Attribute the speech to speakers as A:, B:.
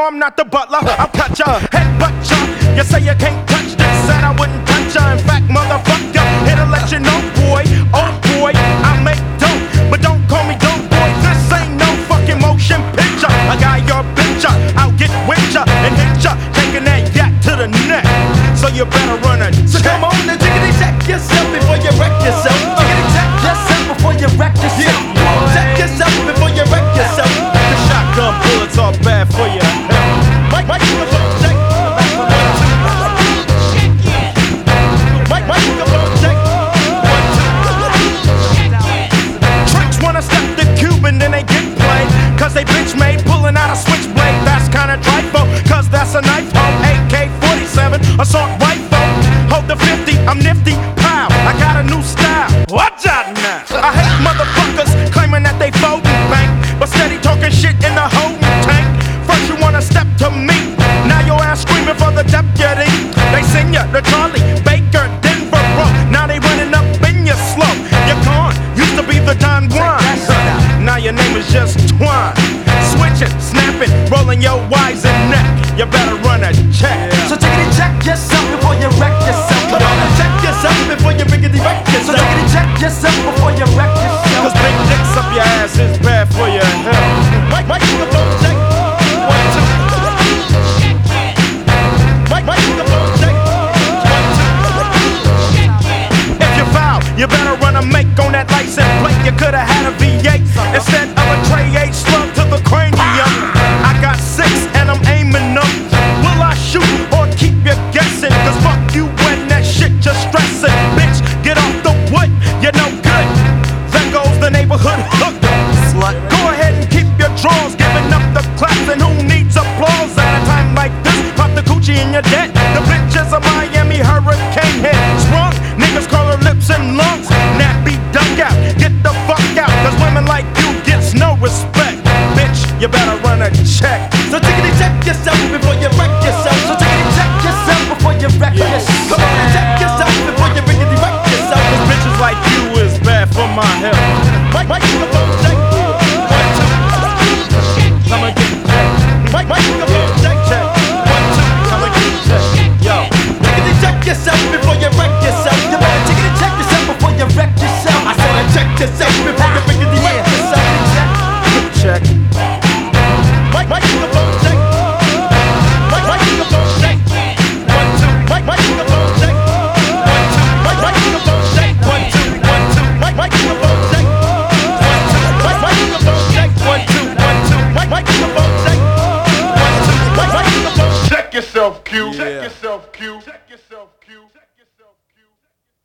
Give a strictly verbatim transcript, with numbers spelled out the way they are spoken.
A: no, I'm not the butler. I'll cut ya, headbutt ya. You say you can't touch this, said I wouldn't touch ya. In fact, motherfucker, here to let you know, boy, oh boy, I make dope, but don't call me dope boy. This ain't no fucking motion picture. I got your picture, I'll get with ya and hit ya, taking that yak to the neck. So you better run a
B: So come on and jiggity check yourself before you wreck yourself. Jiggity check yourself before you wreck yourself. Yeah. Check yourself before you wreck yourself.
A: The shotgun bullets are bad for you.
B: Mike, Mike, you go check. Mike, Mike, you go check.
A: Tricks wanna step the Cuban, then they get played. Cause they bitch made pulling out a switchblade. That's kinda trifle, cause that's a knife hole. A K forty-seven, assault rifle. Hold the fifty, I'm nifty, pow. I got a new style. Watch out now. I hate motherfuckers claiming that they folding bank, but steady talking shit in the holding tank. First you wanna step to me, now your ass screaming for the deputy. They send ya to Charlie Baker, Denver, bro. Now they running up in your slow. You're gone, used to be the Don Juan. Now your name is just Twine. Switching, snapping, rolling your wise and neck. You better run a check.
B: So jiggity check yourself before you wreck yourself. Come on and check yourself before you riggedy wreck yourself. So jiggity check yourself before you wreck yourself.
A: Cause big dicks up your ass is bad for your health.
B: Mike, Mike, you go check. One, two. Mike, Mike, you go check. One, two.
A: If you foul, you better run a make on that license plate. You could've had a V eight instead of a Trey H slug to the cranium. I got six and I'm aiming up. Will I shoot or keep you guessing? Cause fuck you when that shit just stressing. Bitch, get off the wood, you're no good. There goes the neighborhood hook. Slut. Go ahead and keep your drawers, giving up the claps. And who needs applause at a time like this? Pop the coochie in your debt. The bitch is a Miami hurricane head. Sprung, niggas call her lips and lungs. Nappy duck out, get the fuck out. Cause women like you gets no respect. Bitch, you better run a check.
B: So jiggity check yourself before you wreck yourself. So jiggity check yourself before you wreck
A: Yeah.
B: yourself. Come on and check yourself before you riggedy wreck yourself.
A: Cause bitches like you is bad for my health.
B: Mike, Mike, you go check. One, two.
A: I'ma get checked.
B: Mike, Mike, you go